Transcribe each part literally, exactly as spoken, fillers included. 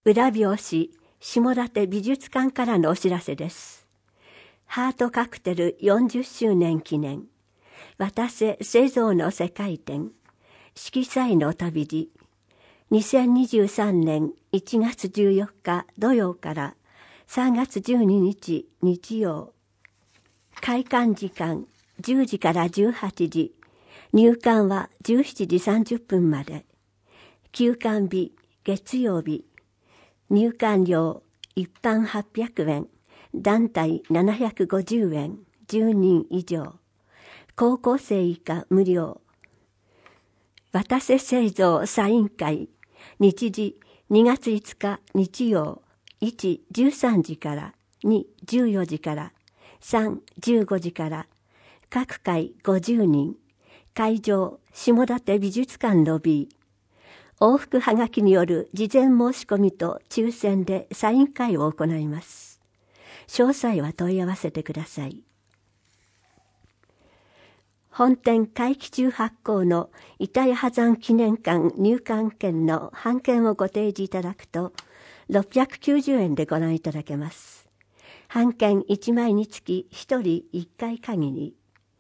裏表紙下館美術館からのお知らせです。ハートカクテルよんじゅっしゅうねん記念、渡瀬製造の世界展、色彩の旅路、にせんにじゅうさんねんいちがつじゅうよっか土曜からさんがつじゅうににち日曜。開館時間じゅうじからじゅうはちじ、入館はじゅうしちじさんじゅっぷんまで。休館日月曜日。入館料一般はっぴゃくえん、団体ななひゃくごじゅうえん、じゅうにん以上。高校生以下無料。渡瀬製造サイン会、日時にがついつか日曜、いち、じゅうさんじから、に、じゅうよじから、さん、じゅうごじから、各回ごじゅうにん、会場下館美術館ロビー。往復はがきによる事前申し込みと抽選でサイン会を行います。詳細は問い合わせてください。本店会期中発行の板谷波山記念館入館券の半券をご提示いただくとろっぴゃくきゅうじゅうえんでご覧いただけます。半券いちまいにつきひとりいっかい限り。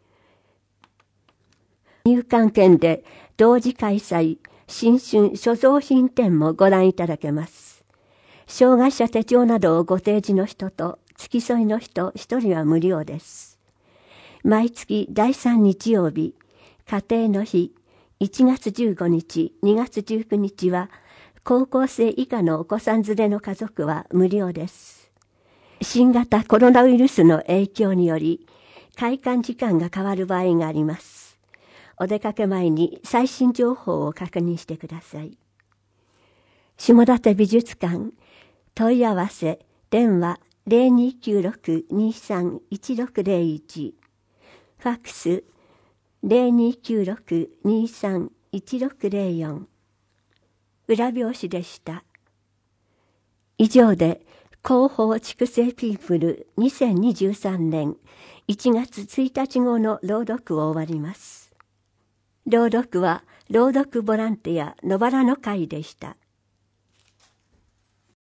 入館券で同時開催新春所蔵品展もご覧いただけます。障害者手帳などをご提示の人と付き添いの人ひとりは無料です。毎月だいさん日曜日、家庭の日、いちがつじゅうごにち、にがつじゅうくにちは高校生以下のお子さん連れの家族は無料です。新型コロナウイルスの影響により開館時間が変わる場合があります。お出かけ前に最新情報を確認してください。下館美術館、問い合わせ、電話 ゼロにきゅうろく にさん いちろくゼロいち、ファックス ゼロにきゅうろく にさん いちろくゼロよん。裏表紙でした。以上で広報筑西ピープルにせんにじゅうさんねんいちがつついたち号の朗読を終わります。朗読は朗読ボランティア野原の会でした。